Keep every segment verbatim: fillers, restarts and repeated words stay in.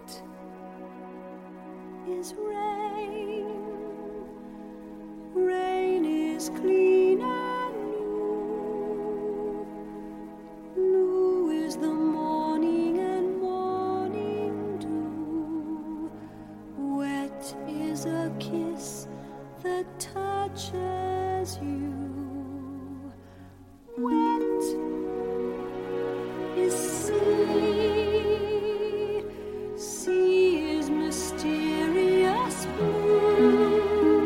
wet is rain. Rain is clean and new. New is the morning and morning dew. Wet is a kiss that touches you. Wet is sea. Sea is mysterious blue.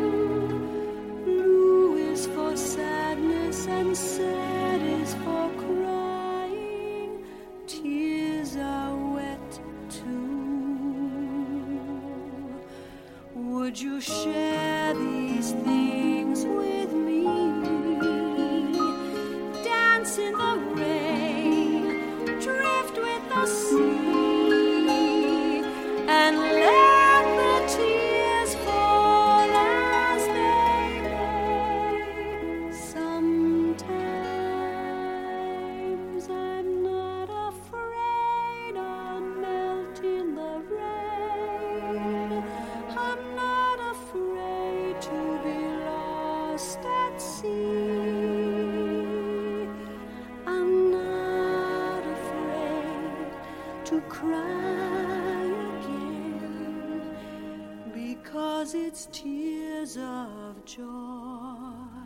Blue is for sadness and sad is for crying. Tears are wet too. Would you share these things with me? Dance in the rain, drift with the sea, and let the tears fall as they may. Sometimes I'm not afraid I'll melt in the rain. I'm not afraid to be lost at sea. I'm not afraid to cry again, because it's tears of joy.